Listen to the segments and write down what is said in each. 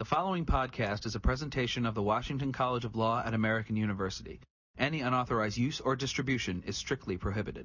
The following podcast is a presentation of the Washington College of Law at American University. Any unauthorized use or distribution is strictly prohibited.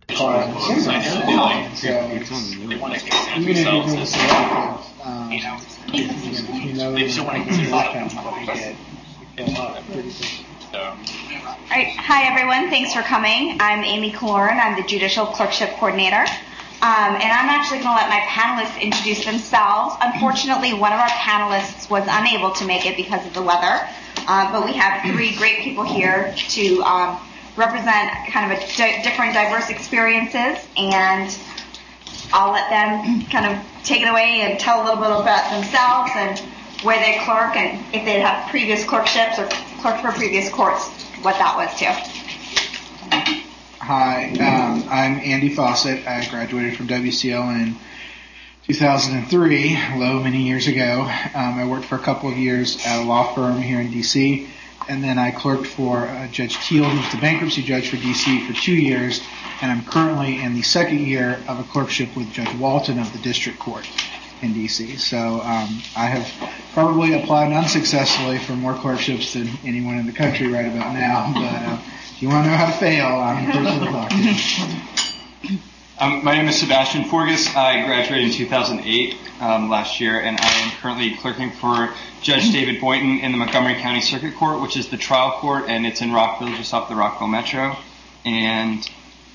Hi everyone, thanks for coming. I'm Amy Cloran. I'm the Judicial Clerkship Coordinator. And I'm actually going to let my panelists introduce themselves. Unfortunately, one of our panelists was unable to make it because of the weather. But we have three great people here to represent kind of different diverse experiences. And I'll let them kind of take it away and tell a little bit about themselves and where they clerk and if they have previous clerkships or clerked for previous courts, what that was too. Hi, I'm Andy Fawcett. I graduated from WCL in 2003, many years ago. I worked for a couple of years at a law firm here in D.C., and then I clerked for Judge Teal, who's the bankruptcy judge for D.C., for 2 years, and I'm currently in the second year of a clerkship with Judge Walton of the District Court in D.C. So I have probably applied unsuccessfully for more clerkships than anyone in the country right about now, but if you want to know how to fail, I'm the person to talk to. My name is Sebastian Forgas. I graduated in 2008 last year, and I am currently clerking for Judge David Boynton in the Montgomery County Circuit Court, which is the trial court, and it's in Rockville, just off the Rockville Metro. And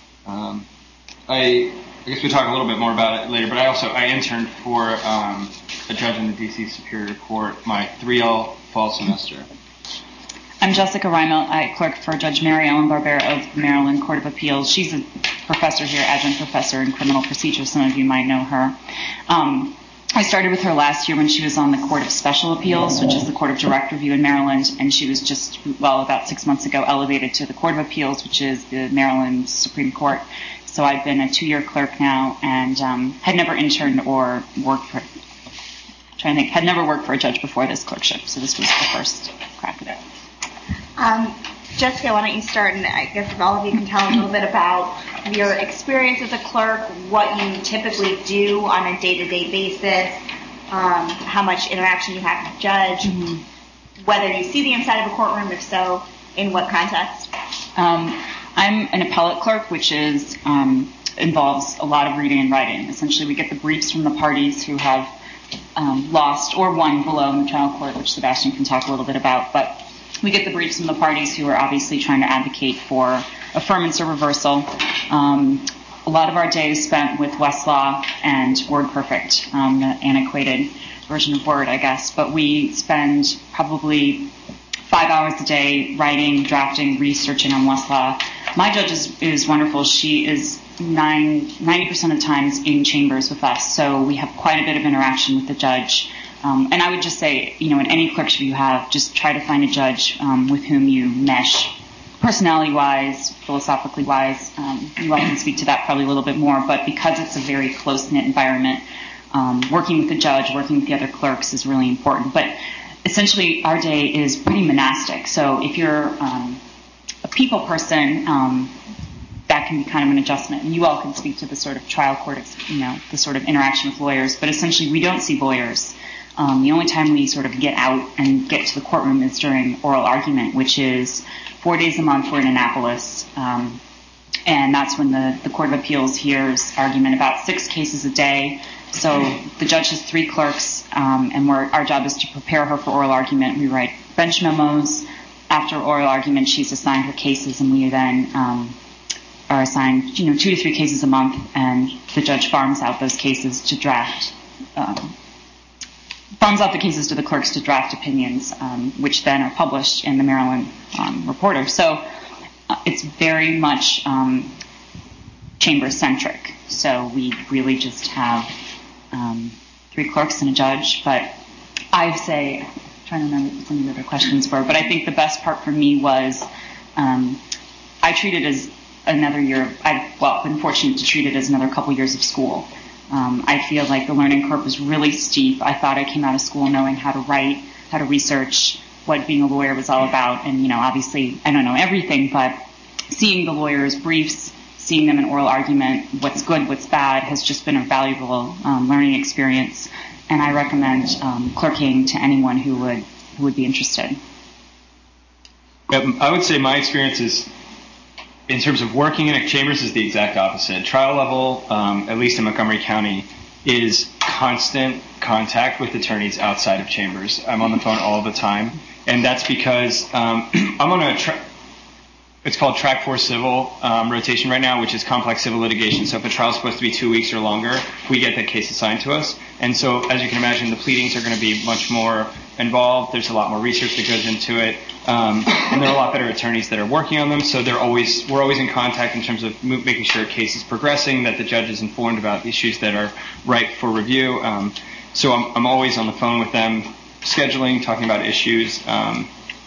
I guess we'll talk a little bit more about it later, but I interned for a judge in the D.C. Superior Court my 3L fall semester. I'm Jessica Reimelt. I clerk for Judge Mary Ellen Barbera of the Maryland Court of Appeals. She's a professor here, adjunct professor in criminal procedure. Some of you might know her. I started with her last year when she was on the Court of Special Appeals, which is the Court of Direct Review in Maryland, and she was just, about 6 months ago, elevated to the Court of Appeals, which is the Maryland Supreme Court. So I've been a 2-year clerk now and had never interned or worked for, had never worked for a judge before this clerkship, so this was the first crack at it. Jessica, why don't you start, and I guess if all of you can tell a little bit about your experience as a clerk, what you typically do on a day-to-day basis, how much interaction you have with the judge, whether you see the inside of a courtroom, if so, in what context? I'm an appellate clerk, which is involves a lot of reading and writing. Essentially, we get the briefs from the parties who have lost or won below in the trial court, which Sebastian can talk a little bit about, but we get the briefs from the parties who are obviously trying to advocate for affirmance or reversal. A lot of our day is spent with Westlaw and WordPerfect, the antiquated version of Word, I guess. But we spend probably 5 hours a day writing, drafting, researching on Westlaw. My judge is wonderful. She is 90% of the times in chambers with us, so we have quite a bit of interaction with the judge. And I would just say, in any clerkship you have, just try to find a judge with whom you mesh personality-wise, philosophically-wise. You all can speak to that probably a little bit more, but because it's a very close-knit environment, working with the judge, working with the other clerks is really important. But essentially, our day is pretty monastic. So if you're a people person, that can be kind of an adjustment. And you all can speak to the sort of trial court, the sort of interaction with lawyers. But essentially, we don't see lawyers. The only time we sort of get out and get to the courtroom is during oral argument, which is 4 days a month. We're in Annapolis. And that's when the Court of Appeals hears argument about 6 cases a day. So the judge has 3 clerks, and our job is to prepare her for oral argument. We write bench memos. After oral argument, she's assigned her cases, and we then are assigned 2 to 3 cases a month, and the judge farms out those cases to draft the cases to the clerks to draft opinions, which then are published in the Maryland Reporter. So it's very much chamber-centric. So we really just have 3 clerks and a judge. But I'm trying to remember what some of the other questions were, but I think the best part for me was I treat it as another year. I've been fortunate to treat it as another couple years of school. I feel like the learning curve was really steep. I thought I came out of school knowing how to write, how to research, what being a lawyer was all about. And, obviously I don't know everything, but seeing the lawyers' briefs, seeing them in oral argument, what's good, what's bad, has just been a valuable learning experience. And I recommend clerking to anyone who would be interested. I would say my experience is, in terms of working in chambers, is the exact opposite. Trial level, at least in Montgomery County, is constant contact with attorneys outside of chambers. I'm on the phone all the time, and that's because I'm on it's called Track 4 Civil rotation right now, which is complex civil litigation. So if a trial is supposed to be 2 weeks or longer, we get that case assigned to us. And so, as you can imagine, the pleadings are going to be much more involved. There's a lot more research that goes into it, and there are a lot better attorneys that are working on them. So we're always in contact in terms of making sure a case is progressing, that the judge is informed about issues that are ripe for review. So I'm always on the phone with them, scheduling, talking about issues, and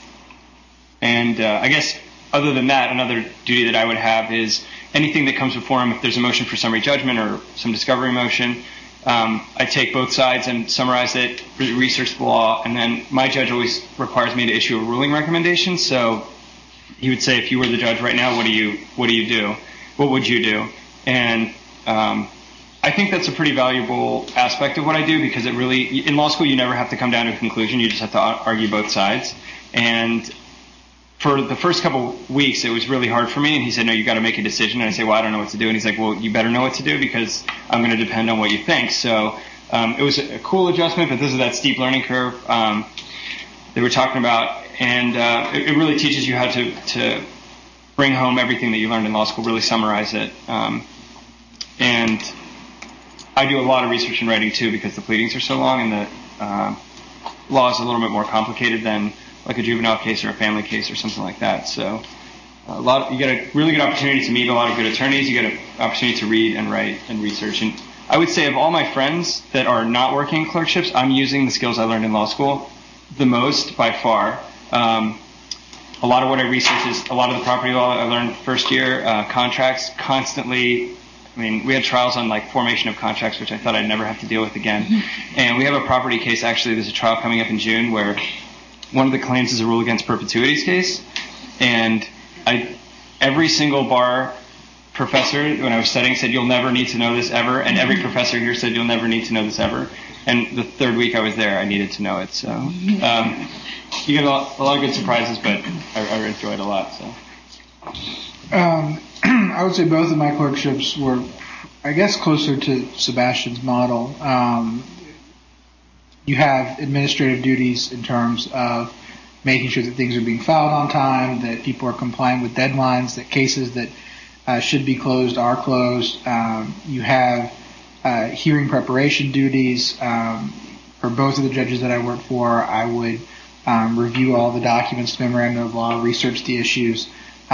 I guess. Other than that, another duty that I would have is anything that comes before him, if there's a motion for summary judgment or some discovery motion, I take both sides and summarize it, research the law, and then my judge always requires me to issue a ruling recommendation. So he would say, if you were the judge right now, what do you do? What would you do? And I think that's a pretty valuable aspect of what I do, because it really, in law school, you never have to come down to a conclusion. You just have to argue both sides. And for the first couple weeks, it was really hard for me, and he said, no, you got to make a decision. And I say, well, I don't know what to do. And he's like, well, you better know what to do, because I'm going to depend on what you think. So it was a cool adjustment, but this is that steep learning curve they were talking about. And it really teaches you how to bring home everything that you learned in law school, really summarize it. And I do a lot of research and writing, too, because the pleadings are so long, and the law is a little bit more complicated than like a juvenile case or a family case or something like that. So you get a really good opportunity to meet a lot of good attorneys. You get an opportunity to read and write and research. And I would say of all my friends that are not working in clerkships, I'm using the skills I learned in law school the most by far. A lot of what I research is a lot of the property law I learned first year, contracts constantly. I mean, we had trials on like formation of contracts, which I thought I'd never have to deal with again. And we have a property case, actually, there's a trial coming up in June where one of the claims is a rule against perpetuities case, and every single bar professor when I was studying said, you'll never need to know this ever, and every professor here said, you'll never need to know this ever. And the third week I was there, I needed to know it. So you get a lot of good surprises, but I enjoyed it a lot. So I would say both of my clerkships were, I guess, closer to Sebastian's model. You have administrative duties in terms of making sure that things are being filed on time, that people are complying with deadlines, that cases that should be closed are closed. You have hearing preparation duties. For both of the judges that I worked for, I would review all the documents, memorandum of law, research the issues,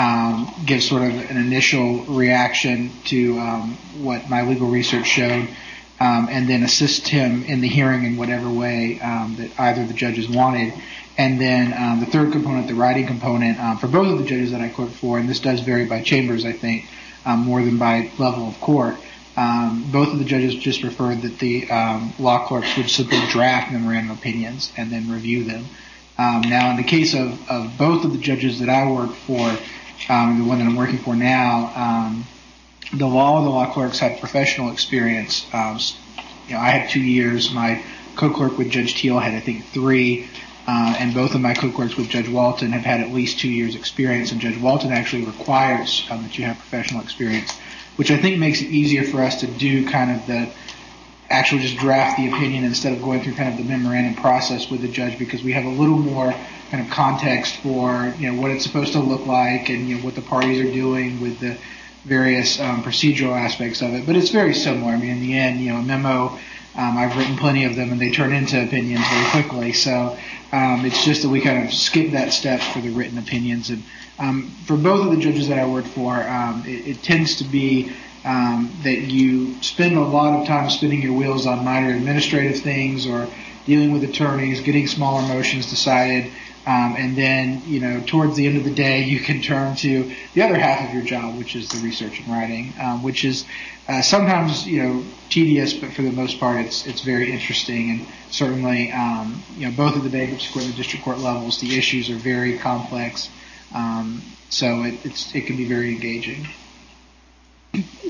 give sort of an initial reaction to what my legal research showed, and then assist him in the hearing in whatever way that either of the judges wanted. And then the third component, the writing component, for both of the judges that I clerked for, and this does vary by chambers, I think, more than by level of court, both of the judges just preferred that the law clerks would simply draft memorandum opinions and then review them. Now, in the case of both of the judges that I worked for, the one that I'm working for now, the law clerks had professional experience. I had 2 years. My co-clerk with Judge Teal had, I think, 3. And both of my co-clerks with Judge Walton have had at least 2 years experience. And Judge Walton actually requires that you have professional experience, which I think makes it easier for us to do kind of the actually just draft the opinion instead of going through kind of the memorandum process with the judge, because we have a little more kind of context for, what it's supposed to look like and, what the parties are doing with the various procedural aspects of it. But it's very similar. I mean, in the end, a memo, I've written plenty of them and they turn into opinions very quickly. So it's just that we kind of skip that step for the written opinions. And for both of the judges that I worked for, it tends to be that you spend a lot of time spinning your wheels on minor administrative things or dealing with attorneys, getting smaller motions decided. And then, towards the end of the day, you can turn to the other half of your job, which is the research and writing, which is sometimes, tedious, but for the most part, it's very interesting. And certainly, both of the bankruptcy court and the district court levels, the issues are very complex. So it can be very engaging.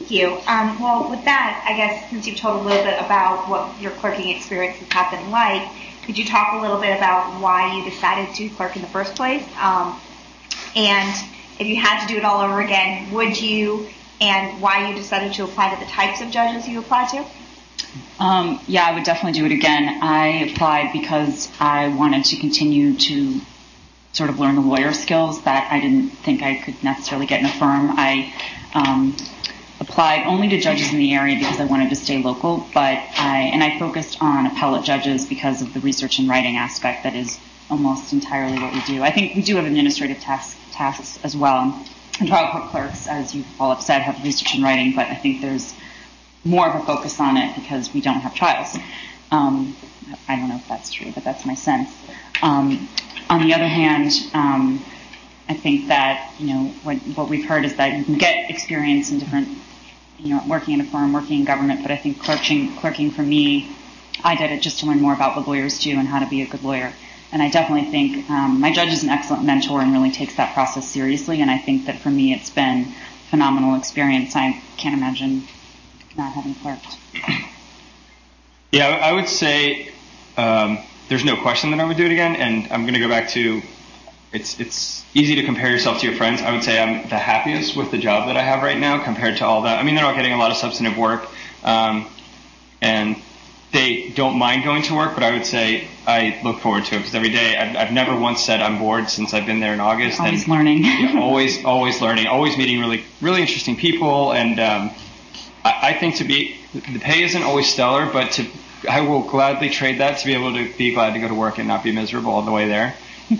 Thank you. Well, with that, I guess since you've told a little bit about what your clerking experiences have been like, could you talk a little bit about why you decided to clerk in the first place? And if you had to do it all over again, would you, and why you decided to apply to the types of judges you applied to? Yeah, I would definitely do it again. I applied because I wanted to continue to sort of learn the lawyer skills that I didn't think I could necessarily get in a firm. I applied only to judges in the area because I wanted to stay local, I focused on appellate judges because of the research and writing aspect that is almost entirely what we do. I think we do have administrative tasks as well. And trial court clerks, as you all have said, have research and writing, but I think there's more of a focus on it because we don't have trials. I don't know if that's true, but that's my sense. On the other hand, I think that, what we've heard is that you can get experience in different, working in a firm, working in government, but I think clerking for me, I did it just to learn more about what lawyers do and how to be a good lawyer. And I definitely think my judge is an excellent mentor and really takes that process seriously, and I think that for me it's been a phenomenal experience. I can't imagine not having clerked. Yeah, I would say there's no question that I would do it again, and I'm going to go back to it's easy to compare yourself to your friends. I would say I'm the happiest with the job that I have right now compared to all that. I mean, they're not getting a lot of substantive work, and they don't mind going to work, but I would say I look forward to it because every day I've never once said I'm bored since I've been there in August. Always learning. always learning, always meeting really interesting people, and I think the pay isn't always stellar, but I will gladly trade that to be able to be glad to go to work and not be miserable all the way there.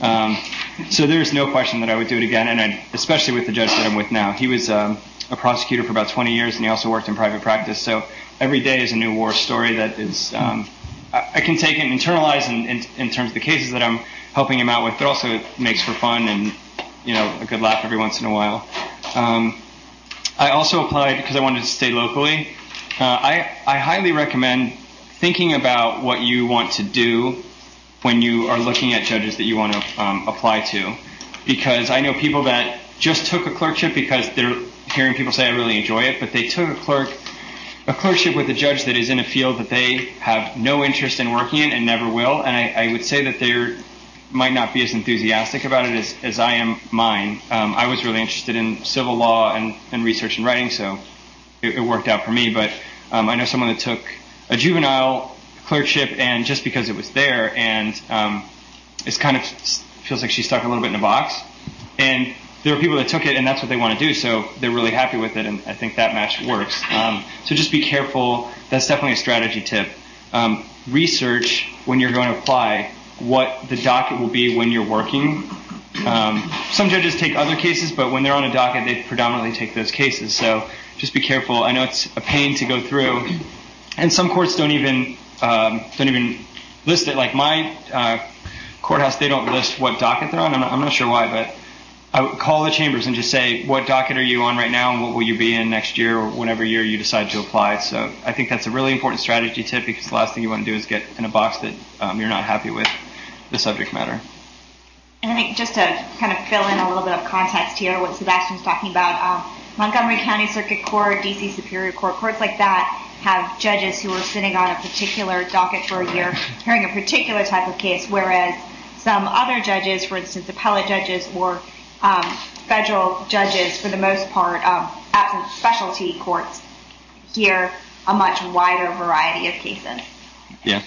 So there's no question that I would do it again, and especially with the judge that I'm with now. He was a prosecutor for about 20 years, and he also worked in private practice. So every day is a new war story that is I can take and internalize in terms of the cases that I'm helping him out with, but also it makes for fun and a good laugh every once in a while. I also applied because I wanted to stay locally. I highly recommend thinking about what you want to do when you are looking at judges that you want to apply to, because I know people that just took a clerkship because they're hearing people say I really enjoy it, but they took a clerkship with a judge that is in a field that they have no interest in working in and never will, and I would say that they might not be as enthusiastic about it as I am mine. I was really interested in civil law and research and writing, so it worked out for me, but I know someone that took a juvenile clerkship, and just because it was there, and it's kind of feels like she's stuck a little bit in a box. And there are people that took it, and that's what they want to do, so they're really happy with it, and I think that match works. So just be careful. That's definitely a strategy tip. Research when you're going to apply what the docket will be when you're working. Some judges take other cases, but when they're on a docket, they predominantly take those cases. So just be careful. I know it's a pain to go through, and some courts don't even list it. Like my courthouse, they don't list what docket they're on. I'm not sure why, but I would call the chambers and just say, what docket are you on right now, and what will you be in next year or whatever year you decide to apply. So I think that's a really important strategy tip, because the last thing you want to do is get in a box that you're not happy with the subject matter. And I think just to kind of fill in a little bit of context here, what Sebastian's talking about, Montgomery County Circuit Court, D.C. Superior Court, courts like that have judges who are sitting on a particular docket for a year, hearing a particular type of case, whereas some other judges, for instance, appellate judges or federal judges, for the most part, absent specialty courts, hear a much wider variety of cases. Yeah.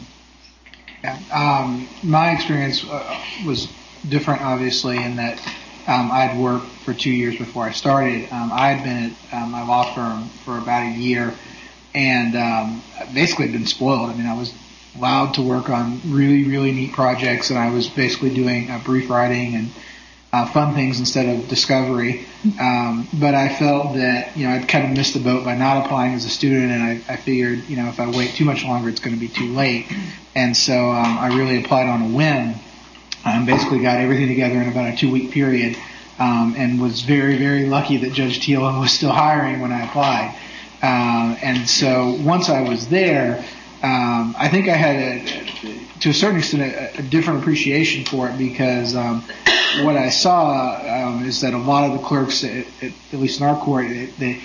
My experience was different, obviously, in that I'd worked for 2 years before I started. I had been at my law firm for about a year, and basically had been spoiled. I mean, I was allowed to work on really, really neat projects, and I was basically doing brief writing and fun things instead of discovery. But I felt that, I'd kind of missed the boat by not applying as a student, and I figured, if I wait too much longer, it's going to be too late. And so I really applied on a whim. Basically got everything together in about a 2-week period, and was very, very lucky that Judge Thielen was still hiring when I applied. And so once I was there, I think I had, to a certain extent, a different appreciation for it, because what I saw is that a lot of the clerks, at least in our court, they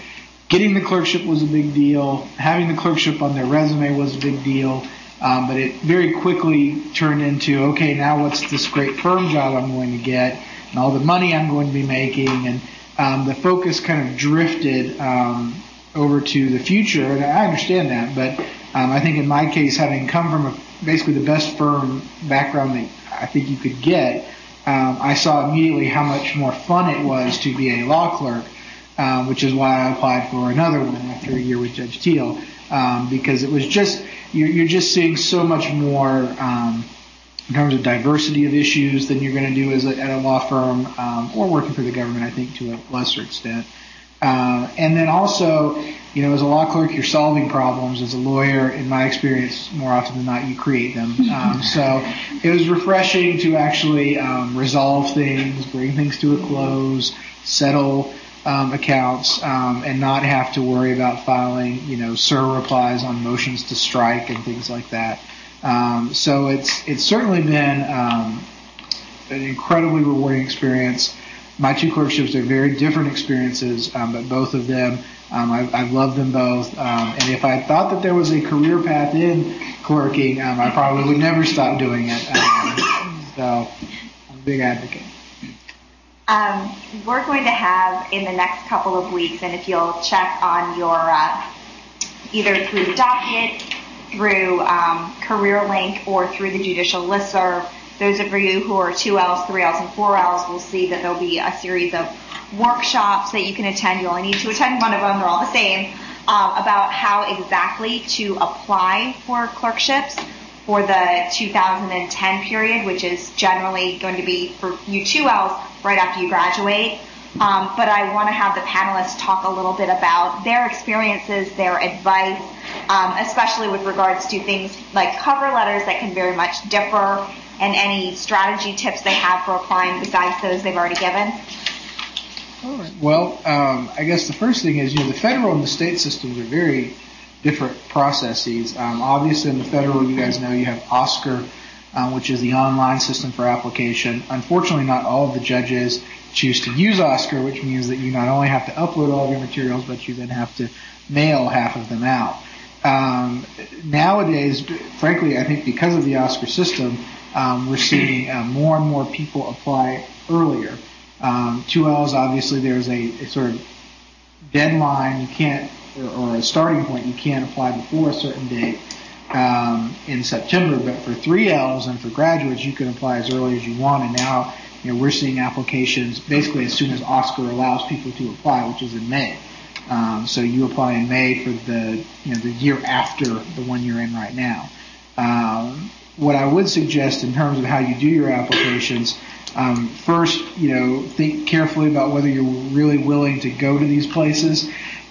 getting the clerkship was a big deal. Having the clerkship on their resume was a big deal. But it very quickly turned into, okay, now what's this great firm job I'm going to get and all the money I'm going to be making. And the focus kind of drifted over to the future. And I understand that, but I think in my case, having come from basically the best firm background that I think you could get, I saw immediately how much more fun it was to be a law clerk, which is why I applied for another one after a year with Judge Teal, because it was just, you're just seeing so much more in terms of diversity of issues than you're going to do at a law firm or working for the government, I think, to a lesser extent. And then also, as a law clerk, you're solving problems. As a lawyer, in my experience, more often than not, you create them. So it was refreshing to actually resolve things, bring things to a close, settle accounts, and not have to worry about filing, SIR replies on motions to strike and things like that. So it's certainly been an incredibly rewarding experience. My two clerkships are very different experiences, but both of them, I've loved them both. And if I thought that there was a career path in clerking, I probably would never stop doing it. So I'm a big advocate. We're going to have in the next couple of weeks, and if you'll check on your, either through the docket, through CareerLink, or through the judicial listserv, those of you who are 2Ls, 3Ls, and 4Ls will see that there'll be a series of workshops that you can attend. You only need to attend one of them. They're all the same, about how exactly to apply for clerkships for the 2010 period, which is generally going to be for you 2Ls right after you graduate. But I want to have the panelists talk a little bit about their experiences, their advice, especially with regards to things like cover letters that can very much differ, and any strategy tips they have for applying besides those they've already given. All right. Well, I guess the first thing is, the federal and the state systems are very different processes. Obviously, in the federal, you guys know you have OSCR, which is the online system for application. Unfortunately, not all of the judges choose to use OSCR, which means that you not only have to upload all of your materials, but you then have to mail half of them out. Nowadays, frankly, I think because of the OSCR system, we're seeing more and more people apply earlier. 2Ls, obviously, there's a sort of deadline. You can't, or a starting point. You can't apply before a certain date in September. But for 3Ls and for graduates, you can apply as early as you want. And now, we're seeing applications basically as soon as OSCR allows people to apply, which is in May. So you apply in May for the year after the one you're in right now. What I would suggest in terms of how you do your applications, first, think carefully about whether you're really willing to go to these places.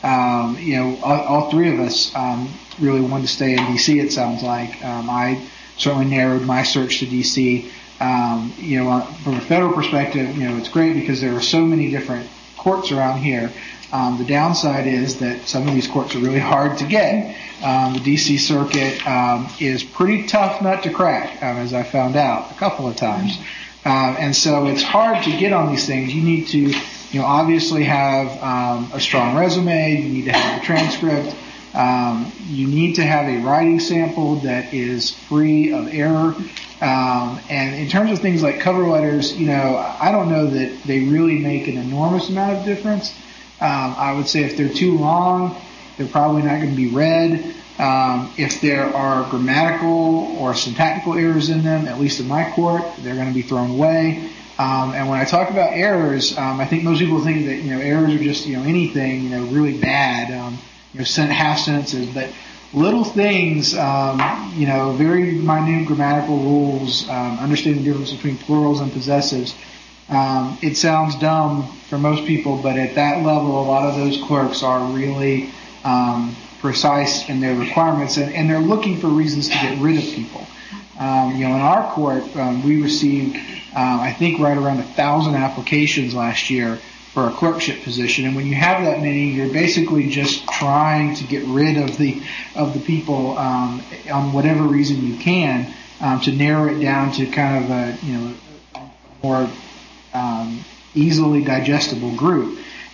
All three of us really wanted to stay in D.C., it sounds like. I certainly narrowed my search to D.C. From a federal perspective, it's great because there are so many different courts around here. The downside is that some of these courts are really hard to get. The D.C. Circuit is pretty tough nut to crack, as I found out a couple of times. And so it's hard to get on these things. You need to, obviously have a strong resume. You need to have a transcript. You need to have a writing sample that is free of error. And in terms of things like cover letters, I don't know that they really make an enormous amount of difference. I would say if they're too long, they're probably not going to be read. If there are grammatical or syntactical errors in them, at least in my court, they're going to be thrown away. And when I talk about errors, I think most people think that, errors are just, anything, really bad, half sentences, but little things, very minute grammatical rules, understanding the difference between plurals and possessives. It sounds dumb for most people, but at that level, a lot of those clerks are really precise in their requirements, and they're looking for reasons to get rid of people. In our court, we received, I think, right around 1,000 applications last year for a clerkship position, and when you have that many, you're basically just trying to get rid of the people on whatever reason you can, to narrow it down to kind of a more easily digestible group.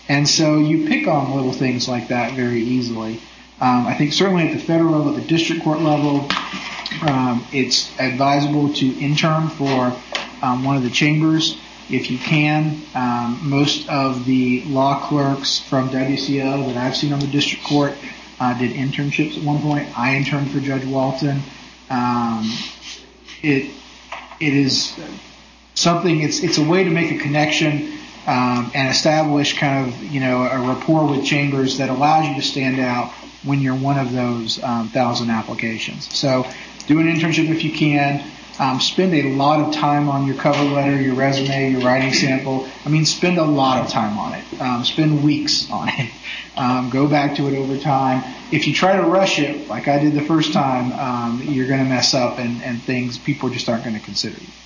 And so you pick on little things like that very easily. I think certainly at the federal level, the district court level, it's advisable to intern for one of the chambers if you can. Most of the law clerks from WCO that I've seen on the district court did internships at one point. I interned for Judge Walton. It is something. It's a way to make a connection and establish kind of a rapport with chambers that allows you to stand out when you're one of those 1,000 applications. So do an internship if you can. Spend a lot of time on your cover letter, your resume, your writing sample. Spend a lot of time on it. Spend weeks on it. Go back to it over time. If you try to rush it, like I did the first time, you're going to mess up and people just aren't going to consider you.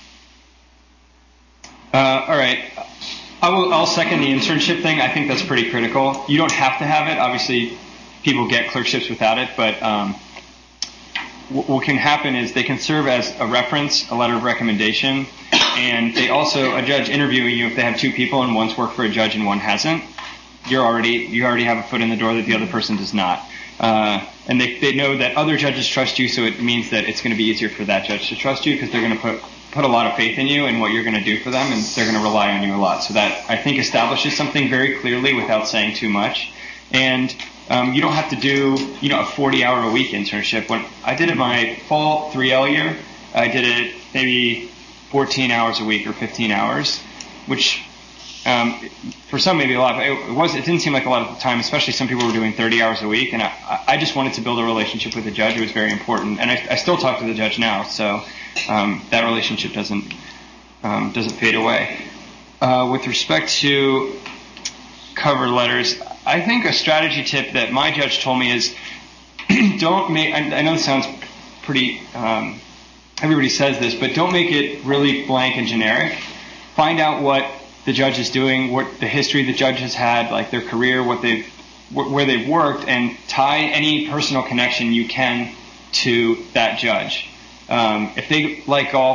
All right. I'll second the internship thing. I think that's pretty critical. You don't have to have it. Obviously, people get clerkships without it, but what can happen is they can serve as a reference, a letter of recommendation, and they also, a judge interviewing you, if they have two people and one's worked for a judge and one hasn't, you already have a foot in the door that the other person does not. And they know that other judges trust you, so it means that it's going to be easier for that judge to trust you because they're going to put a lot of faith in you and what you're going to do for them, and they're going to rely on you a lot. So that, I think, establishes something very clearly without saying too much. And you don't have to do, a 40-hour-a-week internship. When I did it my fall 3L year, I did it maybe 14 hours a week or 15 hours, which for some maybe a lot. But it didn't seem like a lot of the time, especially some people were doing 30 hours a week. And I just wanted to build a relationship with the judge. It was very important. And I still talk to the judge now, so that relationship doesn't fade away. With respect to cover letters, I think a strategy tip that my judge told me is don't make, I know it sounds pretty, everybody says this, but don't make it really blank and generic. Find out what the judge is doing, what the history the judge has had, like their career, where they've worked, and tie any personal connection you can to that judge. If they like golf,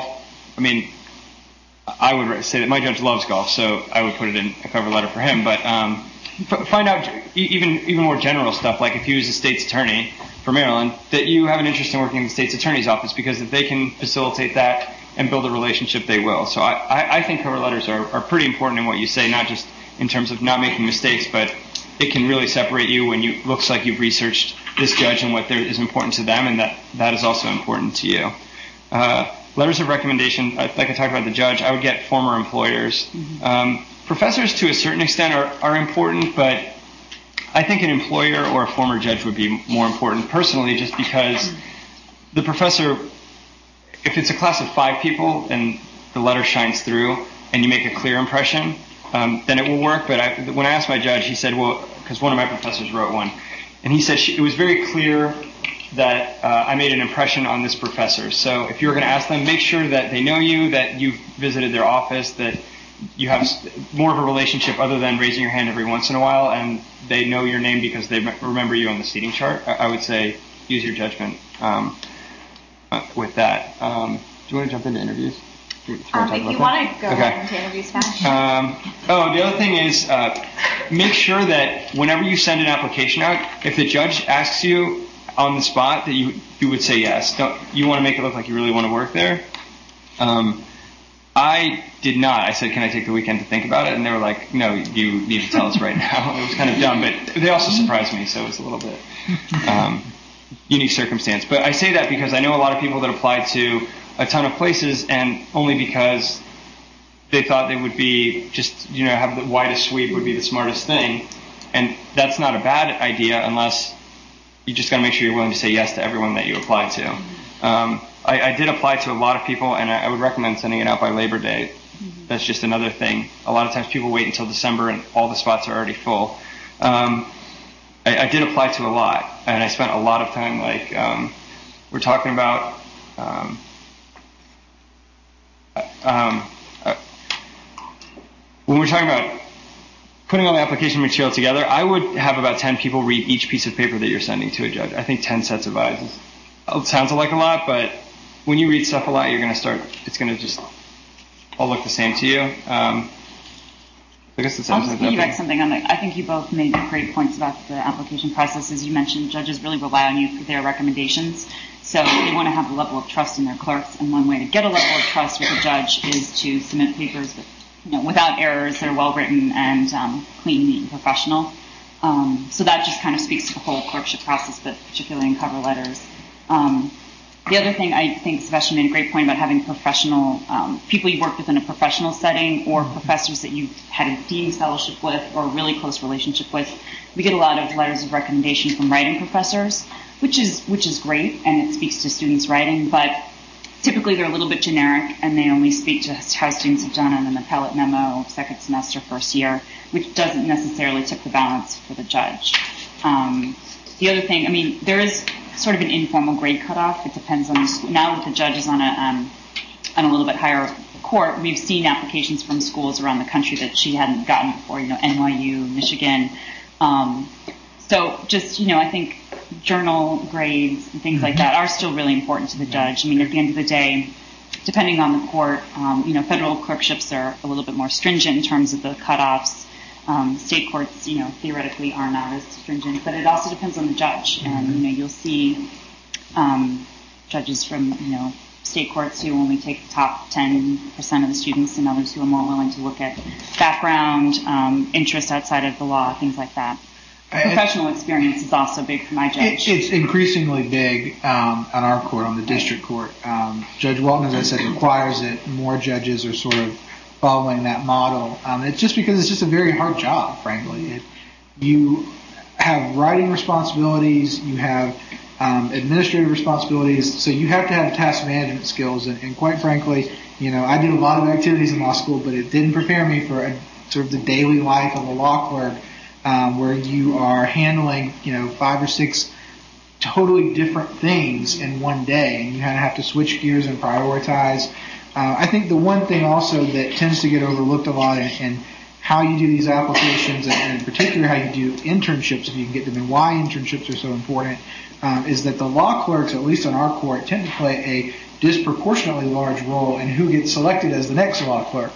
I would say that my judge loves golf, so I would put it in a cover letter for him. But find out even more general stuff, like if he was a state's attorney for Maryland, that you have an interest in working in the state's attorney's office, because if they can facilitate that and build a relationship, they will. So I think cover letters are pretty important in what you say, not just in terms of not making mistakes, but it can really separate you when you looks like you've researched this judge and what is important to them, and that is also important to you. Letters of recommendation, like I talked about the judge, I would get former employers. Professors, to a certain extent, are important, but I think an employer or a former judge would be more important personally, just because the professor, if it's a class of 5 people and the letter shines through and you make a clear impression, then it will work. But when I asked my judge, he said, well, because one of my professors wrote one, and he said it was very clear that I made an impression on this professor. So if you're going to ask them, make sure that they know you, that you've visited their office, that you have more of a relationship other than raising your hand every once in a while, and they know your name because they remember you on the seating chart. I would say use your judgment with that. Do you want to jump into interviews? If you want to go into interviews, fine. The other thing is make sure that whenever you send an application out, if the judge asks you on the spot, that you would say yes. You want to make it look like you really want to work there. I did not. I said, can I take the weekend to think about it? And they were like, no, you need to tell us right now. It was kind of dumb, but they also surprised me, so it was a little bit unique circumstance. But I say that because I know a lot of people that applied to a ton of places, and only because they thought they would be just, have the widest sweep would be the smartest thing. And that's not a bad idea unless you just got to make sure you're willing to say yes to everyone that you apply to. I did apply to a lot of people, and I would recommend sending it out by Labor Day. That's just another thing. A lot of times people wait until December and all the spots are already full. I did apply to a lot, and I spent a lot of time, we're talking about when we're talking about putting all the application material together, I would have about 10 people read each piece of paper that you're sending to a judge. I think 10 sets of eyes sounds like a lot, but when you read stuff a lot, it's going to just all look the same to you. I guess it's I'll just piggyback something on that. I think you both made great points about the application process. As you mentioned, judges really rely on you for their recommendations. So they want to have a level of trust in their clerks, and one way to get a level of trust with a judge is to submit papers without errors that are well written and clean, neat, and professional. So that just kind of speaks to the whole clerkship process, but particularly in cover letters. The other thing, I think Sebastian made a great point about having professional people you work with in a professional setting, or professors that you've had a dean's fellowship with or a really close relationship with. We get a lot of letters of recommendation from writing professors, which is great, and it speaks to students' writing, but typically they're a little bit generic, and they only speak to how students have done on an appellate memo, second semester, first year, which doesn't necessarily tip the balance for the judge. The other thing, I mean, there is sort of an informal grade cutoff. It depends on the school. Now that the judge is on a little bit higher court, we've seen applications from schools around the country that she hadn't gotten before, NYU, Michigan. So just, I think journal grades and things like that are still really important to the judge. I mean, at the end of the day, depending on the court, federal clerkships are a little bit more stringent in terms of the cutoffs. State courts, theoretically are not as stringent, but it also depends on the judge. And, you'll see judges from, state courts who only take the top 10% of the students, and others who are more willing to look at background, interest outside of the law, things like that. Professional experience is also big for my judge. It's increasingly big on our court, on the district court. Judge Walton, as I said, requires that more judges are sort of following that model. It's just because it's just a very hard job, frankly. You have writing responsibilities, you have administrative responsibilities, so you have to have task management skills. And quite frankly, I did a lot of activities in law school, but it didn't prepare me for sort of the daily life of a law clerk, where you are handling, 5 or 6 totally different things in one day, and you kind of have to switch gears and prioritize. I think the one thing also that tends to get overlooked a lot in how you do these applications, and in particular how you do internships, if you can get them, and why internships are so important, is that the law clerks, at least on our court, tend to play a disproportionately large role in who gets selected as the next law clerk.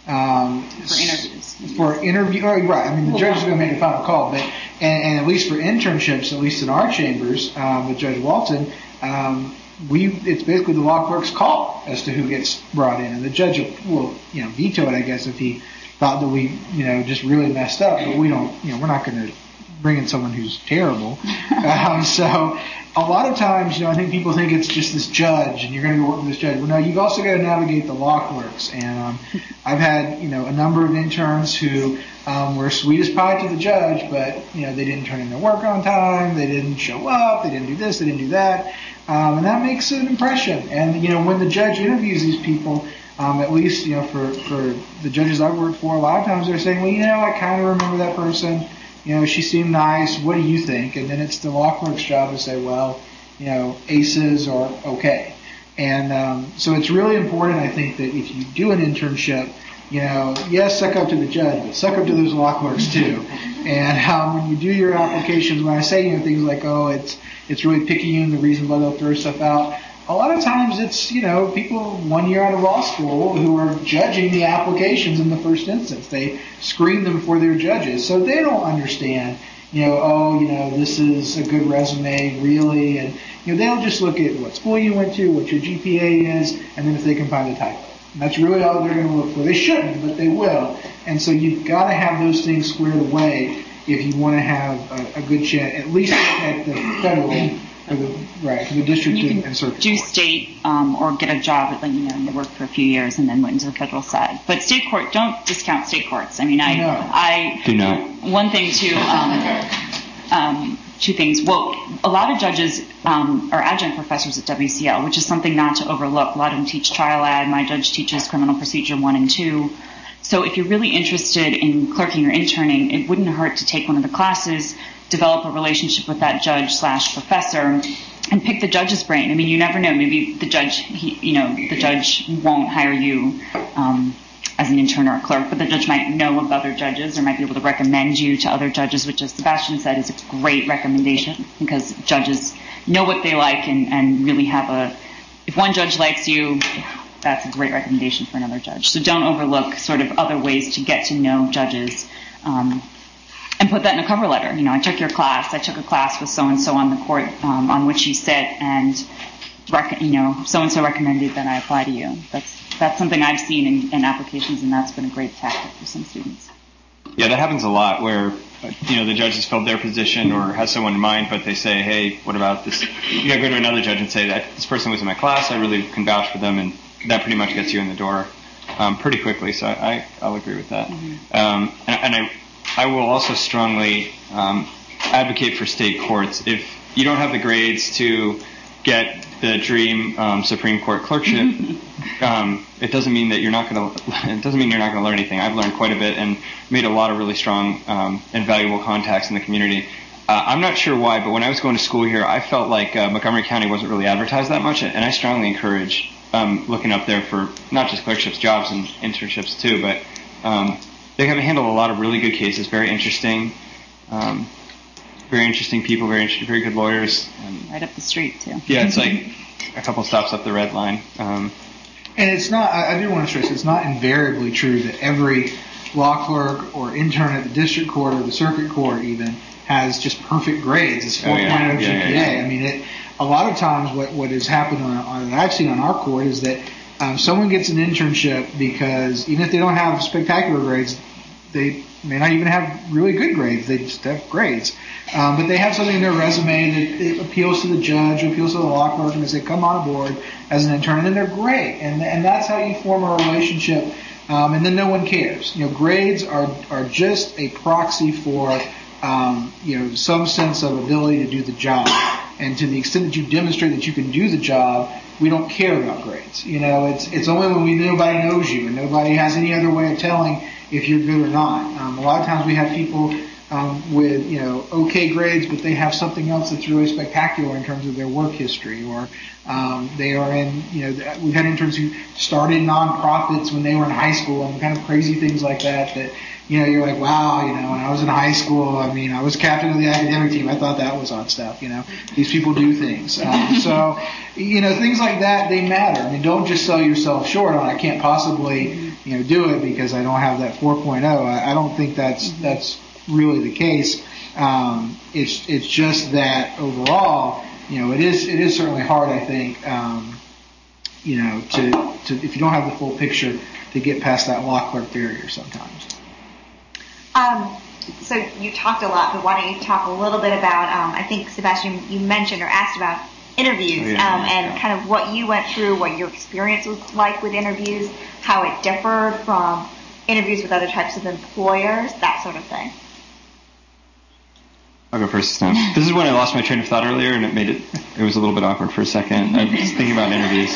For interviews. Right. I mean, the judge is going to make a final call, but and at least for internships, at least in our chambers with Judge Walton, it's basically the law clerk's call as to who gets brought in, and the judge will veto it, I guess, if he thought that we just really messed up. But we don't. We're not going to bring in someone who's terrible. So a lot of times, I think people think it's just this judge, and you're going to go work with this judge. Well, no, you've also got to navigate the law clerks. And I've had a number of interns who were sweet as pie to the judge, but they didn't turn in their work on time, they didn't show up, they didn't do this, they didn't do that, and that makes an impression. And when the judge interviews these people, at least for the judges I've worked for, a lot of times they're saying, well, I kind of remember that person. She seemed nice. What do you think? And then it's the law clerk's job to say, well, aces are okay. And so it's really important, I think, that if you do an internship, yes, suck up to the judge, but suck up to those law clerks too. And when you do your applications, when I say things like, it's really picayune, the reason why they'll throw stuff out, a lot of times it's, people 1 year out of law school who are judging the applications in the first instance. They screen them for their judges. So they don't understand, this is a good resume, really. And, they'll just look at what school you went to, what your GPA is, and then if they can find a typo. And that's really all they're going to look for. They shouldn't, but they will. And so you've got to have those things squared away if you want to have a good chance, at least at the federal for the district and circuit. Do state or get a job at you work for a few years and then went into the federal side. But state court, don't discount state courts. I mean, I do not. One thing too. Two things. Well, a lot of judges are adjunct professors at WCL, which is something not to overlook. A lot of them teach trial ad. My judge teaches criminal procedure 1 and 2. So if you're really interested in clerking or interning, it wouldn't hurt to take one of the classes, develop a relationship with that judge/professor, and pick the judge's brain. I mean, you never know. Maybe the judge, the judge won't hire you as an intern or a clerk, but the judge might know of other judges or might be able to recommend you to other judges, which, as Sebastian said, is a great recommendation because judges know what they like and really have if one judge likes you, that's a great recommendation for another judge. So don't overlook sort of other ways to get to know judges, and put that in a cover letter. You know, I took your class. I took a class with so-and-so on the court on which you sit, and so-and-so recommended that I apply to you. That's something I've seen in applications, and that's been a great tactic for some students. Yeah, that happens a lot where, the judge has filled their position or has someone in mind, but they say, hey, what about this? You got to go to another judge and say that this person was in my class. I really can vouch for them, and that pretty much gets you in the door pretty quickly. So I'll agree with that. And I will also strongly advocate for state courts. If you don't have the grades to get the dream Supreme Court clerkship, it doesn't mean that you're not going to. It doesn't mean you're not going to learn anything. I've learned quite a bit and made a lot of really strong and valuable contacts in the community. I'm not sure why, but when I was going to school here, I felt like Montgomery County wasn't really advertised that much, and I strongly encourage looking up there for not just clerkships, jobs, and internships too, but they have handled a lot of really good cases, very interesting people, very good lawyers. Right up the street too. Yeah, it's like a couple stops up the red line. And it's not, I do want to stress, it's not invariably true that every law clerk or intern at the district court or the circuit court even has just perfect grades. It's 4.0 GPA. I mean, a lot of times what has happened that I've seen on our court is that someone gets an internship because even if they don't have spectacular grades, they may not even have really good grades. They just have grades. But they have something in their resume that it appeals to the judge, appeals to the law clerk, and they say, come on board as an intern, and then they're great. And that's how you form a relationship, and then no one cares. Grades are just a proxy for, some sense of ability to do the job. And to the extent that you demonstrate that you can do the job, we don't care about grades. It's only when nobody knows you and nobody has any other way of telling if you're good or not. A lot of times we have people with okay grades, but they have something else that's really spectacular in terms of their work history, or they are in we've had interns who started nonprofits when they were in high school and kind of crazy things like that you're like, wow, when I was in high school, I was captain of the academic team. I thought that was odd stuff. These people do things. So things like that, they matter. Don't just sell yourself short on I can't possibly do it because I don't have that 4.0. I don't think that's really the case. It's just that overall, it is certainly hard, I think, to if you don't have the full picture, to get past that law clerk barrier sometimes. So you talked a lot, but why don't you talk a little bit about, I think, Sebastian, you mentioned or asked about interviews, and kind of what you went through, what your experience was like with interviews, how it differed from interviews with other types of employers, that sort of thing. I'll go first this time. This is when I lost my train of thought earlier, and it was a little bit awkward for a second. I was thinking about interviews.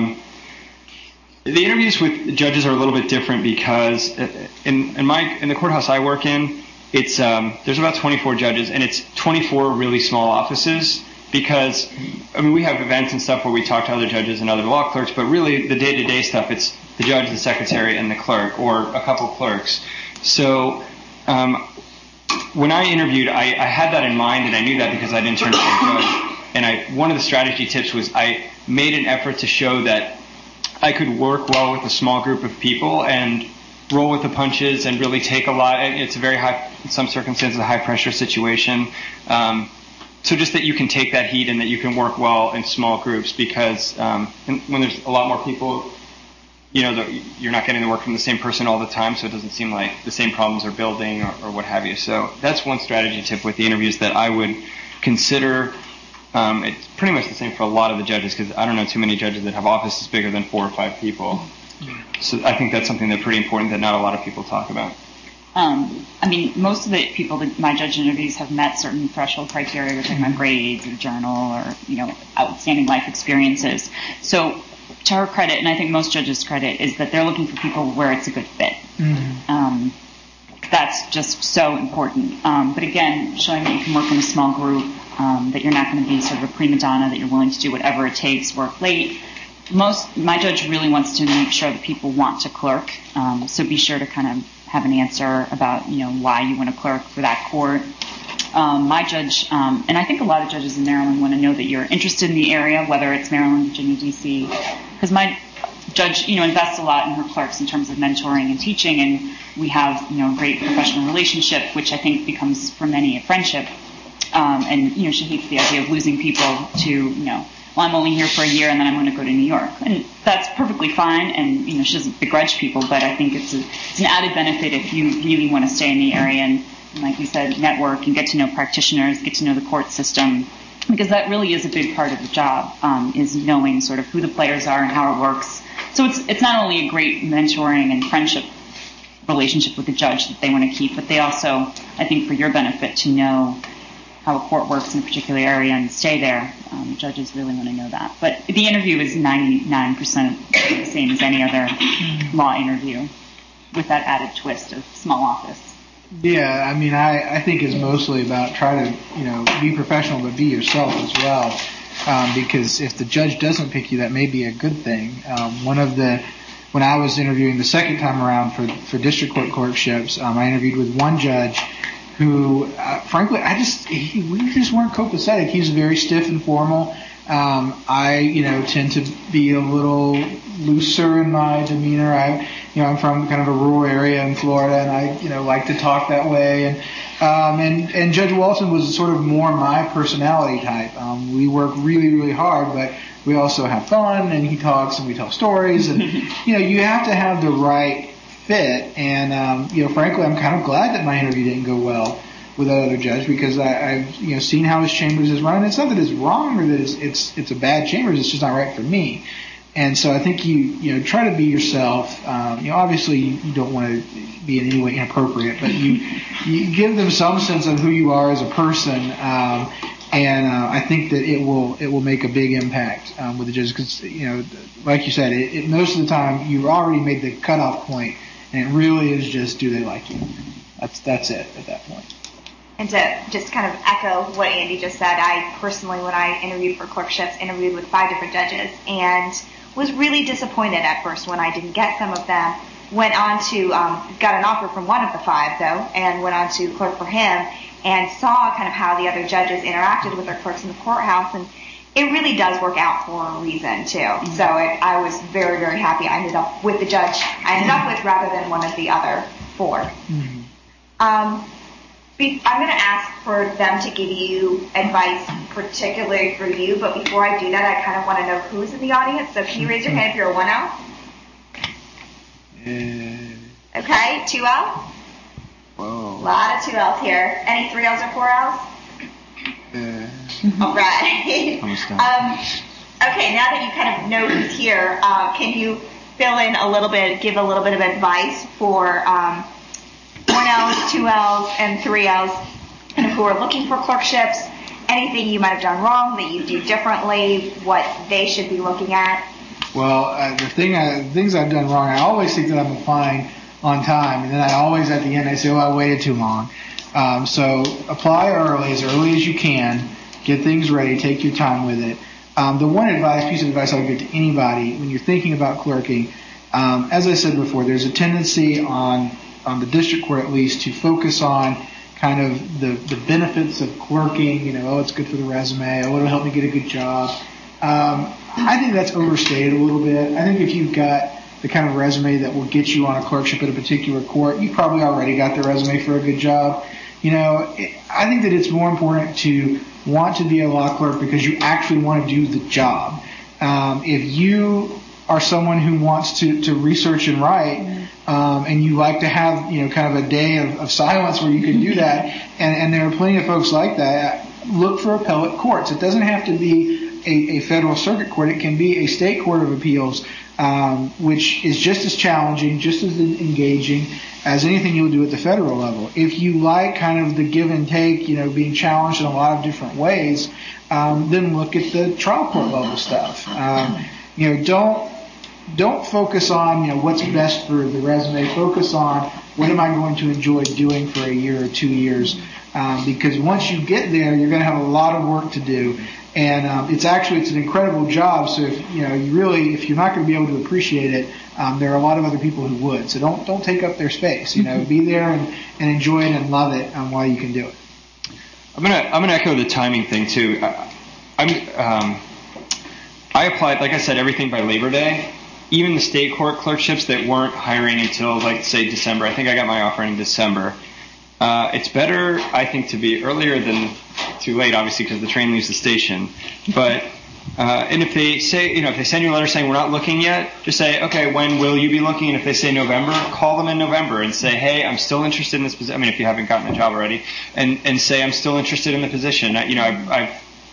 The interviews with judges are a little bit different because in the courthouse I work in, it's there's about 24 judges, and it's 24 really small offices because we have events and stuff where we talk to other judges and other law clerks, but really the day-to-day stuff, it's the judge, the secretary, and the clerk, or a couple clerks. So when I interviewed, I had that in mind, and I knew that because I'd interned as a judge. And one of the strategy tips was I made an effort to show that I could work well with a small group of people and roll with the punches and really take a lot. It's a very high, in some circumstances, a high-pressure situation. So just that you can take that heat and that you can work well in small groups because when there's a lot more people, you're not getting the work from the same person all the time, so it doesn't seem like the same problems are building or what have you. So that's one strategy tip with the interviews that I would consider. It's pretty much the same for a lot of the judges because I don't know too many judges that have offices bigger than 4 or 5 people. So I think that's something that's pretty important that not a lot of people talk about. Most of the people that my judge interviews have met certain threshold criteria, which are my grades or journal or, outstanding life experiences. So to her credit, and I think most judges' credit, is that they're looking for people where it's a good fit. Mm-hmm. That's just so important. But again, showing that you can work in a small group, that you're not going to be sort of a prima donna, that you're willing to do whatever it takes, work late. My judge really wants to make sure that people want to clerk. So be sure to kind of have an answer about, why you want to clerk for that court. My judge, and I think a lot of judges in Maryland want to know that you're interested in the area, whether it's Maryland, Virginia, D.C., because Judge, invests a lot in her clerks in terms of mentoring and teaching, and we have, a great professional relationship, which I think becomes for many a friendship. And she hates the idea of losing people to, well, I'm only here for a year and then I'm going to go to New York. And that's perfectly fine, and, she doesn't begrudge people, but I think it's an added benefit if you really want to stay in the area and, like you said, network and get to know practitioners, get to know the court system, because that really is a big part of the job, is knowing sort of who the players are and how it works. So it's not only a great mentoring and friendship relationship with the judge that they want to keep, but they also, I think for your benefit, to know how a court works in a particular area and stay there. Judges really want to know that. But the interview is 99% the same as any other law interview, with that added twist of small office. Yeah, I mean, I think it's mostly about try to, be professional, but be yourself as well. Because if the judge doesn't pick you, that may be a good thing. When I was interviewing the second time around for district court clerkships, I interviewed with one judge who, frankly, we just weren't copacetic. He's very stiff and formal. I, tend to be a little looser in my demeanor. I'm from kind of a rural area in Florida, and I, like to talk that way. And Judge Walton was sort of more my personality type. We work really, really hard, but we also have fun, and he talks and we tell stories, and, you have to have the right fit. And, frankly, I'm kind of glad that my interview didn't go well with that other judge, because I've seen how his chambers is run. It's not that it's wrong or that it's a bad chambers. It's just not right for me. And so I think you try to be yourself. Obviously you don't want to be in any way inappropriate, but you give them some sense of who you are as a person. And I think that it will make a big impact with the judges, because like you said, it most of the time you already made the cutoff point, and it really is just, do they like you? That's it at that point. And to just kind of echo what Andy just said, I personally, when I interviewed for clerkships, interviewed with 5 different judges, and was really disappointed at first when I didn't get some of them. Went on to, got an offer from one of the 5 though, and went on to clerk for him, and saw kind of how the other judges interacted with their clerks in the courthouse, and it really does work out for a reason too. Mm-hmm. So I was very, very happy I ended up with the judge I ended up with rather than one of the other 4. Mm-hmm. I'm going to ask for them to give you advice particularly for you, but before I do that, I kind of want to know who's in the audience. So can you raise your hand if you're a 1L? Okay, 2L? Whoa. A lot of 2Ls here. Any 3Ls or 4Ls? All right. Okay, now that you kind of know who's here, can you fill in a little bit, give a little bit of advice for 1Ls, 2Ls, and 3Ls who are looking for clerkships? Anything you might have done wrong that you do differently, what they should be looking at? Well, the things I've done wrong, I always think that I'm applying on time, and then I always at the end I say, I waited too long. So apply early as you can, get things ready, take your time with it. The one piece of advice I would give to anybody when you're thinking about clerking, as I said before, there's a tendency on the district court at least to focus on kind of the benefits of clerking, it's good for the resume, it'll help me get a good job. I think that's overstated a little bit. I think if you've got the kind of resume that will get you on a clerkship at a particular court, you probably already got the resume for a good job. I think that it's more important to want to be a law clerk because you actually want to do the job. If you are someone who wants to research and write, and you like to have, kind of a day of silence where you can do that, and there are plenty of folks like that, look for appellate courts. It doesn't have to be a federal circuit court. It can be a state court of appeals, which is just as challenging, just as engaging as anything you would do at the federal level. If you like kind of the give and take, being challenged in a lot of different ways, then look at the trial court level stuff. Don't focus on, what's best for the resume. Focus on what am I going to enjoy doing for a year or 2 years, because once you get there, you're going to have a lot of work to do. And it's an incredible job. So if you're not going to be able to appreciate it, there are a lot of other people who would. So don't take up their space. Be there and enjoy it and love it while you can do it. I'm gonna echo the timing thing too. I applied, like I said, everything by Labor Day, even the state court clerkships that weren't hiring until, like, say, December. I think I got my offer in December. It's better, I think, to be earlier than too late, obviously, because the train leaves the station. But and if they say, if they send you a letter saying we're not looking yet, just say, okay, when will you be looking? And if they say November, call them in November and say, hey, I'm still interested in this position. I mean, if you haven't gotten a job already, and say I'm still interested in the position. I've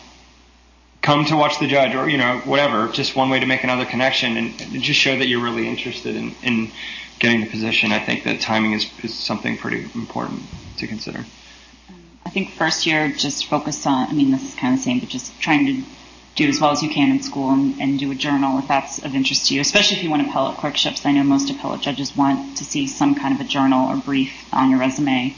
come to watch the judge, or whatever. Just one way to make another connection and just show that you're really interested in getting the position. I think that timing is something pretty important to consider. I think first year, just focus on, this is kind of the same, but just trying to do as well as you can in school and do a journal if that's of interest to you, especially if you want appellate clerkships. I know most appellate judges want to see some kind of a journal or brief on your resume.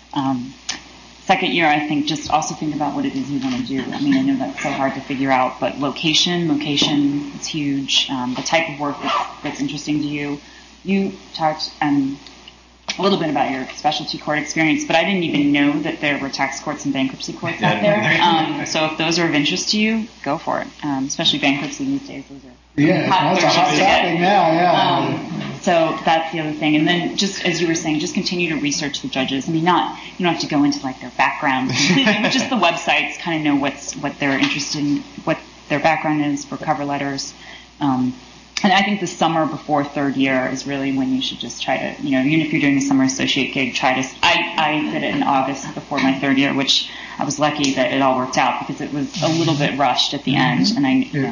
Second year, I think just also think about what it is you want to do. I know that's so hard to figure out, but location is huge. The type of work that's interesting to you. You talked a little bit about your specialty court experience, but I didn't even know that there were tax courts and bankruptcy courts out there. So if those are of interest to you, go for it. Especially bankruptcy these days. Those are hot topic now, yeah. So that's the other thing. And then just as you were saying, just continue to research the judges. You don't have to go into like their background completely, but just the websites, kind of know what they're interested in, what their background is for cover letters. And I think the summer before third year is really when you should just try to, even if you're doing a summer associate gig, I did it in August before my third year, which I was lucky that it all worked out because it was a little bit rushed at the end. And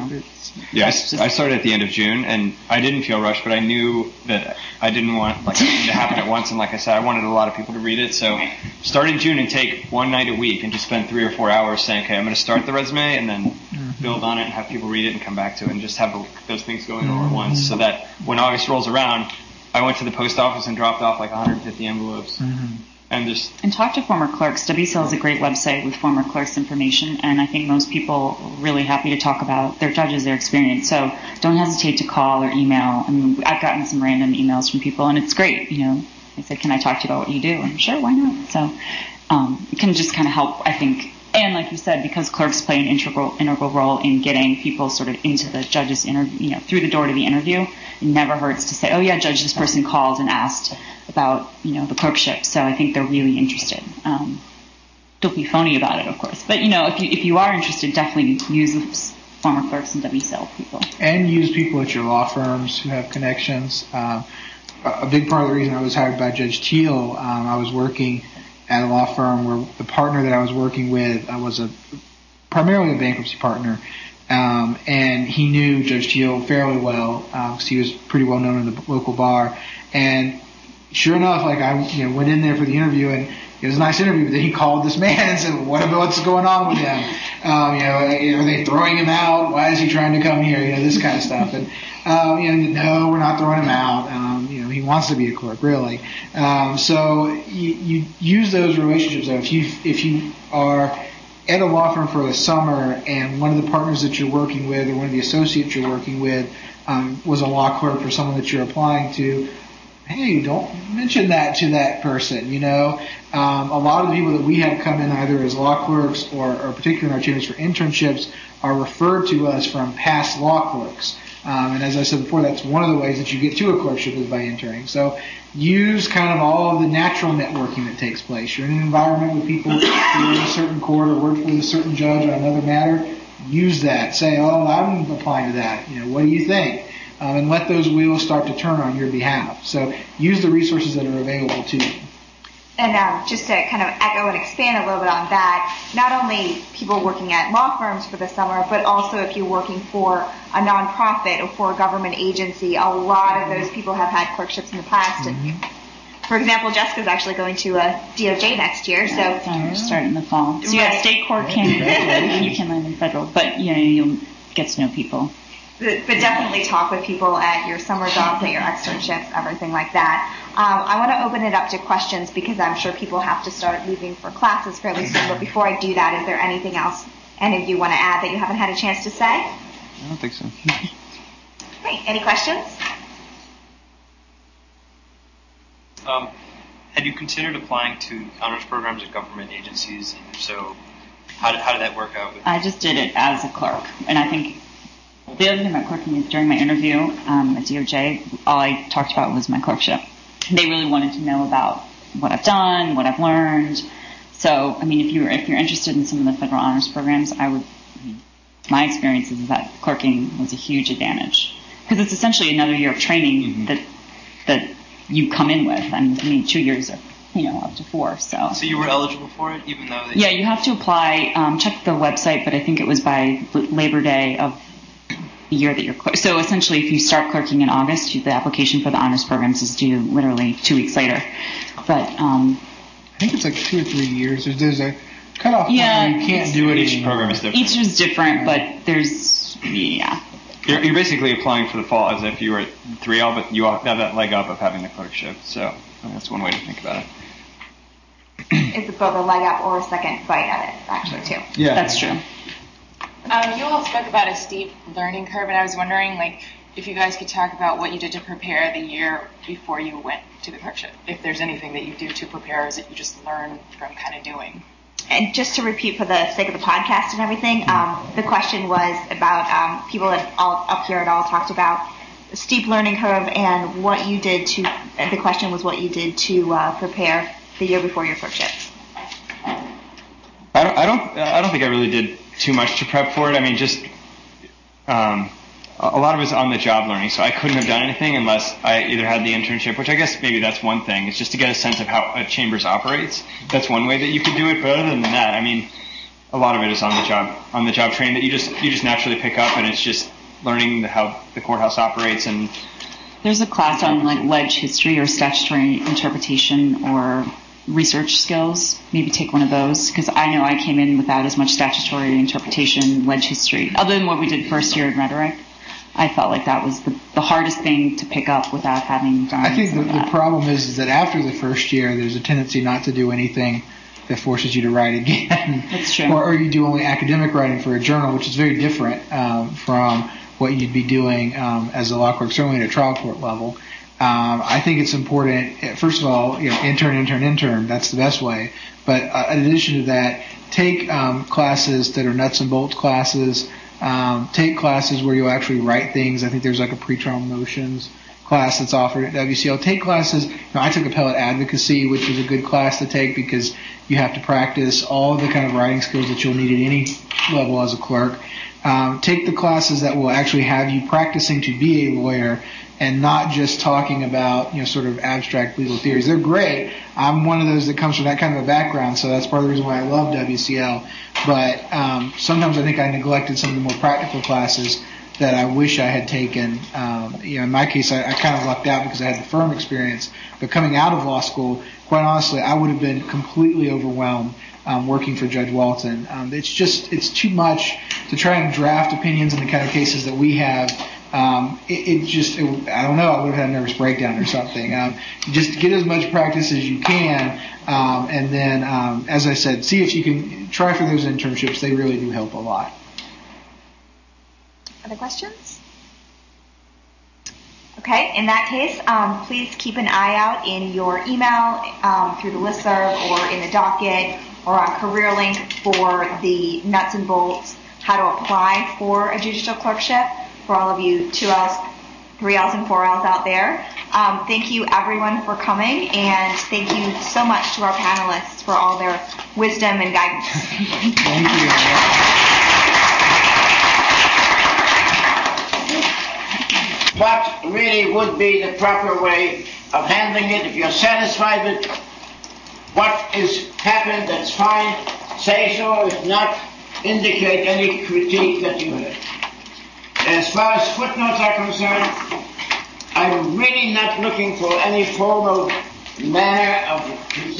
I started at the end of June, and I didn't feel rushed, but I knew that I didn't want everything to happen at once. And like I said, I wanted a lot of people to read it. So start in June and take one night a week and just spend 3 or 4 hours saying, okay, I'm going to start the resume and then build on it and have people read it and come back to it and just have those things going over at once so that when August rolls around, I went to the post office and dropped off 150 envelopes. And talk to former clerks. WCL is a great website with former clerks information, and I think most people are really happy to talk about their judges, their experience. So don't hesitate to call or email. I've gotten some random emails from people, and it's great. They said, "Can I talk to you about what you do?" And sure, why not? So it can just kind of help, I think. And like you said, because clerks play an integral role in getting people sort of into the judge's interview, through the door to the interview, it never hurts to say, "Oh yeah, judge, this person called and asked about the clerkship." So I think they're really interested. Don't be phony about it, of course, but if you are interested, definitely use former clerks and WCL people, and use people at your law firms who have connections. A big part of the reason I was hired by Judge Teal, I was working at a law firm where the partner that I was working with was primarily a bankruptcy partner, and he knew Judge Teal fairly well because he was pretty well known in the local bar. And sure enough, I went in there for the interview, and it was a nice interview. But then he called this man and said, "What's going on with him? Are they throwing him out? Why is he trying to come here? This kind of stuff." And no, we're not throwing him out. He wants to be a clerk, really. So you use those relationships. If you are at a law firm for the summer and one of the partners that you're working with or one of the associates you're working with was a law clerk for someone that you're applying to, hey, don't mention that to that person. A lot of the people that we have come in either as law clerks or particularly in our chambers for internships are referred to us from past law clerks. And as I said before, that's one of the ways that you get to a clerkship is by interning. So use kind of all of the natural networking that takes place. You're in an environment with people who are in a certain court or work with a certain judge on another matter. Use that. Say, "Oh, I'm applying to that. What do you think?" And let those wheels start to turn on your behalf. So use the resources that are available to you. And just to kind of echo and expand a little bit on that, not only people working at law firms for the summer, but also if you're working for a nonprofit or for a government agency, a lot of those people have had clerkships in the past. And for example, Jessica's actually going to DOJ next year, so start in the fall. So state court can you can land in federal, but you'll get to know people. But definitely talk with people at your summer jobs, at your externships, everything like that. I want to open it up to questions because I'm sure people have to start leaving for classes fairly soon. But before I do that, is there anything else any of you want to add that you haven't had a chance to say? I don't think so. Great. Any questions? Had you considered applying to honors programs at government agencies? And if so, how did that work out? I just did it as a clerk, and I think The other thing about clerking is during my interview at DOJ, all I talked about was my clerkship. They really wanted to know about what I've done, what I've learned. So, I mean, if you're interested in some of the federal honors programs, my experience is that clerking was a huge advantage because it's essentially another year of training that you come in with. I mean, 2 years of, up to 4. So you were eligible for it, even though yeah, you have to apply. Check the website, but I think it was by Labor Day of the year that you're so essentially, if you start clerking in August, the application for the honors programs is due literally 2 weeks later. But I think it's like 2 or 3 years. There's a cutoff point yeah, where you can't do it. Each program is different. Each is different, but there's You're basically applying for the fall as if you were 3L, but you have that leg up of having the clerkship. So that's one way to think about it. It's both a leg up or a second bite at it, actually, too. Yeah, that's true. You all spoke about a steep learning curve, and I was wondering, if you guys could talk about what you did to prepare the year before you went to the clerkship. If there's anything that you do to prepare, or is it you just learn from kind of doing? And just to repeat for the sake of the podcast and everything, the question was about people that all up here had all talked about the steep learning curve and what you did to. The question was what you did to prepare the year before your clerkship. I don't think I really did too much to prep for it. I mean, just a lot of it was on the job learning, so I couldn't have done anything unless I either had the internship, which I guess maybe that's one thing. It's just to get a sense of how a Chambers operates. That's one way that you could do it. But other than that, I mean, a lot of it is on the job training that you just naturally pick up, and it's just learning how the courthouse operates. And there's a class on ledge history or statutory interpretation or research skills. Maybe take one of those, because I know I came in without as much statutory interpretation, ledge history, other than what we did first year in rhetoric. I felt like that was the hardest thing to pick up without having done. I think the problem is that after the first year, there's a tendency not to do anything that forces you to write again. That's true. Or you do only academic writing for a journal, which is very different from what you'd be doing as a law clerk, certainly at a trial court level. I think it's important, first of all, intern. That's the best way. But in addition to that, take classes that are nuts and bolts classes. Take classes where you'll actually write things. I think there's a pre-trial motions class that's offered at WCL. Take classes. I took appellate advocacy, which was a good class to take because you have to practice all of the kind of writing skills that you'll need at any level as a clerk. Take the classes that will actually have you practicing to be a lawyer and not just talking about, sort of abstract legal theories. They're great. I'm one of those that comes from that kind of a background, so that's part of the reason why I love WCL. But sometimes I think I neglected some of the more practical classes that I wish I had taken. In my case, I kind of lucked out because I had the firm experience. But coming out of law school, quite honestly, I would have been completely overwhelmed working for Judge Walton. It's too much to try and draft opinions in the kind of cases that we have. I don't know, I would have had a nervous breakdown or something. Just get as much practice as you can, and then, as I said, see if you can try for those internships. They really do help a lot. Other questions? Okay, in that case, please keep an eye out in your email, through the listserv or in the docket or on CareerLink for the nuts and bolts, how to apply for a judicial clerkship for all of you 2Ls, 3Ls, and 4Ls out there. Thank you, everyone, for coming, and thank you so much to our panelists for all their wisdom and guidance. Thank you. What really would be the proper way of handling it? If you're satisfied with what is happened, that's fine. Say so. If not, indicate any critique that you have. As far as footnotes are concerned, I'm really not looking for any formal manner of